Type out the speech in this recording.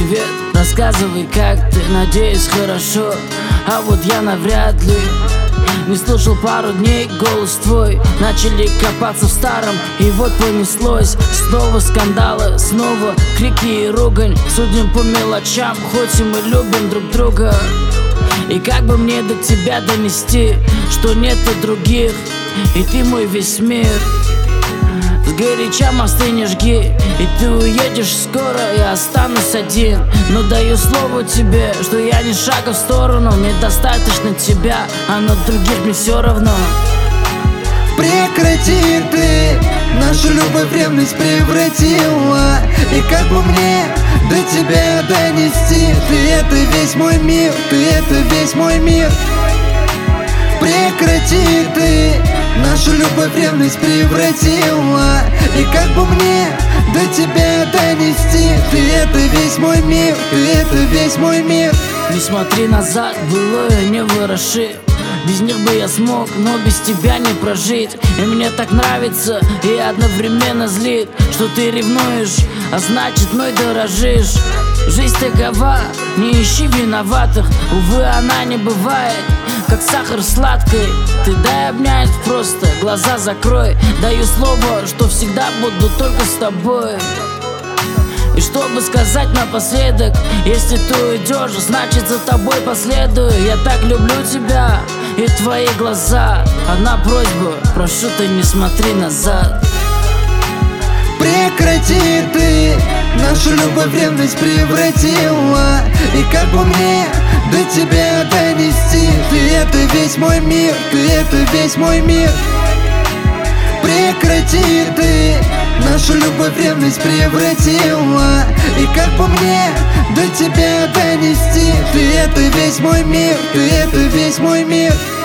привет, рассказывай, как ты, надеюсь, хорошо. А вот я навряд ли не слушал пару дней голос твой. Начали копаться в старом, и вот понеслось. Снова скандалы, снова крики и ругань. Судим по мелочам, хоть и мы любим друг друга. И как бы мне до тебя донести, что нету других, и ты мой весь мир. Сгоряча мосты не жги, и ты уедешь скоро, я останусь один. Но даю слово тебе, что я ни шага в сторону. Мне достаточно тебя, а на других мне все равно. Прекрати ты, нашу любовь в ревность превратила. И как бы мне до тебя донести, ты это весь мой мир, ты это весь мой мир. Прекрати ты, нашу любовь в ревность превратила. И как бы мне до тебя донести, ты это весь мой мир, ты это весь мой мир. Не смотри назад, былое не вороши. Без них бы я смог, но без тебя не прожить. И мне так нравится и одновременно злит, что ты ревнуешь, а значит мной дорожишь. Жизнь такова, не ищи виноватых. Увы, она не бывает, как сахар сладкой. Ты дай обнять просто, глаза закрой. Даю слово, что всегда буду только с тобой. И чтобы сказать напоследок, если ты уйдешь, значит за тобой последую. Я так люблю тебя и твои глаза. Одна просьба, прошу, ты не смотри назад. Прекрати ты, нашу любовь в ревность превратила. И как бы мне до тебя донести, ты это весь мой мир, ты это весь мой мир. Прекрати ты, нашу любовь в ревность превратила. И как бы мне до тебя донести, ты это весь мой мир, ты это весь мой мир.